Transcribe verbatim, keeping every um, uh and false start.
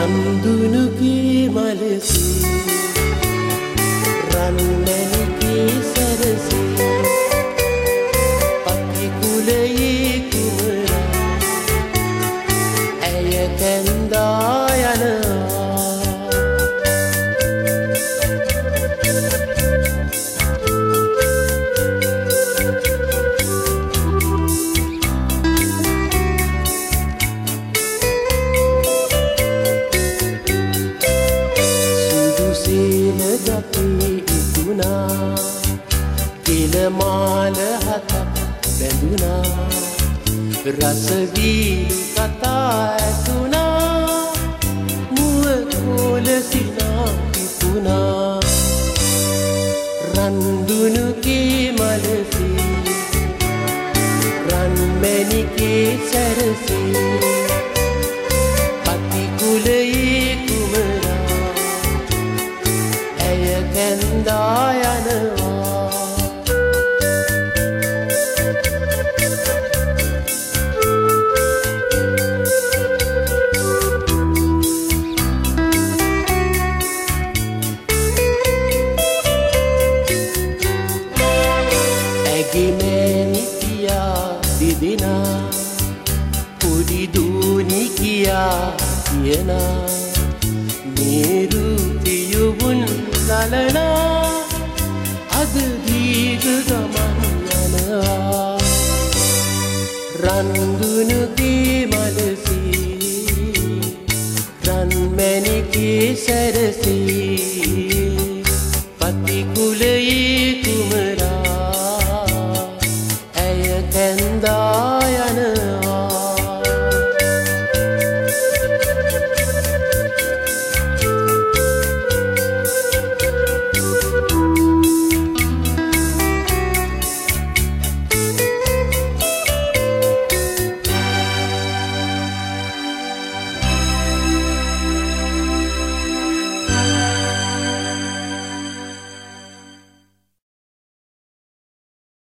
රන්දුනුගේ මලසේ රන්මැණිකේ සැරසේ පතිකුලයේ කුමරා ඇය කැන්දා යනවා. කෙලමාල හතක් බැඳුනා රසවීලු කතා ඇතුනා මුව කොලසිනා පිපුනා රන්දුනුගේ මලසේ රන්මැණිකේ සැරසේ පතිකුලයේ කුමරා ඇය කැන්දා යනවා. ඇගිමැණිකියා දෙදෙනා පොඩි දූනි කියා කියනා මේරු පියුබුන් ලලනා අද දීග ගමන් යනවා. රන්දුනුගේ මලසේ රන්මැණිකේ සැරසේ පතිකුලයේ